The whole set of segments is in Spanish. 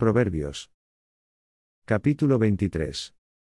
Proverbios. Capítulo 23.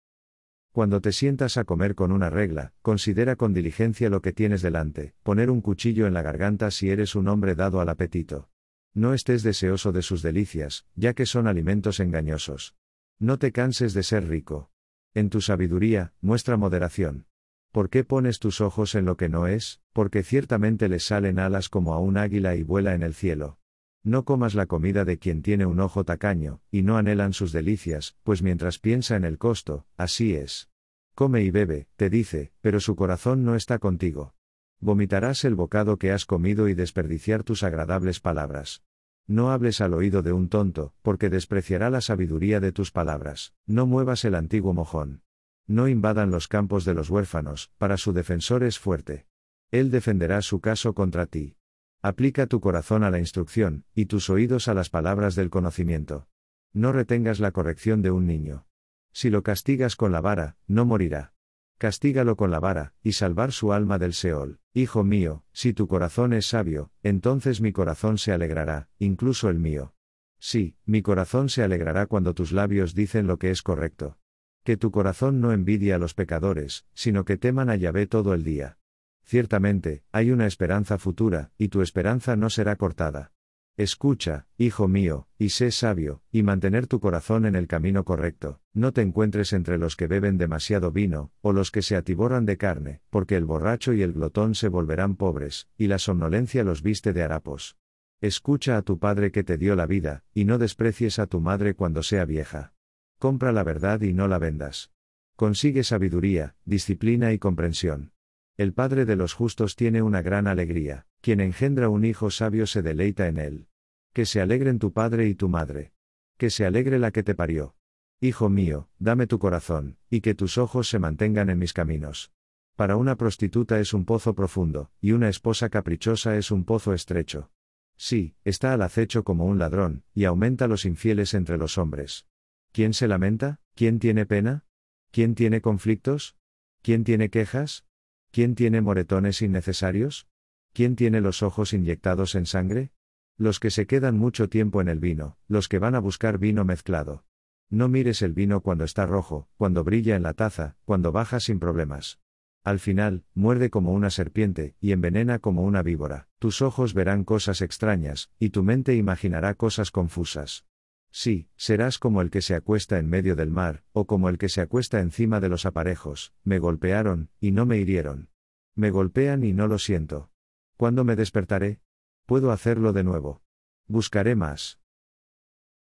Cuando te sientas a comer con una regla, considera con diligencia lo que tienes delante, poner un cuchillo en la garganta si eres un hombre dado al apetito. No estés deseoso de sus delicias, ya que son alimentos engañosos. No te canses de ser rico. En tu sabiduría, muestra moderación. ¿Por qué pones tus ojos en lo que no es? Porque ciertamente les salen alas como a un águila y vuela en el cielo. No comas la comida de quien tiene un ojo tacaño, y no anhelan sus delicias, pues mientras piensa en el costo, así es. Come y bebe, te dice, pero su corazón no está contigo. Vomitarás el bocado que has comido y desperdiciar tus agradables palabras. No hables al oído de un tonto, porque despreciará la sabiduría de tus palabras. No muevas el antiguo mojón. No invadan los campos de los huérfanos, para su defensor es fuerte. Él defenderá su caso contra ti. Aplica tu corazón a la instrucción, y tus oídos a las palabras del conocimiento. No retengas la corrección de un niño. Si lo castigas con la vara, no morirá. Castígalo con la vara, y salvar su alma del Seol. Hijo mío, si tu corazón es sabio, entonces mi corazón se alegrará, incluso el mío. Sí, mi corazón se alegrará cuando tus labios dicen lo que es correcto. Que tu corazón no envidie a los pecadores, sino que teman a Yahvé todo el día. Ciertamente, hay una esperanza futura, y tu esperanza no será cortada. Escucha, hijo mío, y sé sabio, y mantener tu corazón en el camino correcto. No te encuentres entre los que beben demasiado vino, o los que se atiborran de carne, porque el borracho y el glotón se volverán pobres, y la somnolencia los viste de harapos. Escucha a tu padre que te dio la vida, y no desprecies a tu madre cuando sea vieja. Compra la verdad y no la vendas. Consigue sabiduría, disciplina y comprensión. El padre de los justos tiene una gran alegría, quien engendra un hijo sabio se deleita en él. Que se alegren tu padre y tu madre. Que se alegre la que te parió. Hijo mío, dame tu corazón, y que tus ojos se mantengan en mis caminos. Para una prostituta es un pozo profundo, y una esposa caprichosa es un pozo estrecho. Sí, está al acecho como un ladrón, y aumenta los infieles entre los hombres. ¿Quién se lamenta? ¿Quién tiene pena? ¿Quién tiene conflictos? ¿Quién tiene quejas? ¿Quién tiene moretones innecesarios? ¿Quién tiene los ojos inyectados en sangre? Los que se quedan mucho tiempo en el vino, los que van a buscar vino mezclado. No mires el vino cuando está rojo, cuando brilla en la taza, cuando baja sin problemas. Al final, muerde como una serpiente, y envenena como una víbora. Tus ojos verán cosas extrañas, y tu mente imaginará cosas confusas. Sí, serás como el que se acuesta en medio del mar, o como el que se acuesta encima de los aparejos. Me golpearon, y no me hirieron. Me golpean y no lo siento. ¿Cuándo me despertaré? Puedo hacerlo de nuevo. Buscaré más.